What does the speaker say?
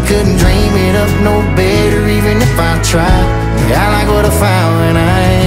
couldn't dream it up no better even if I tried. I like what I found when I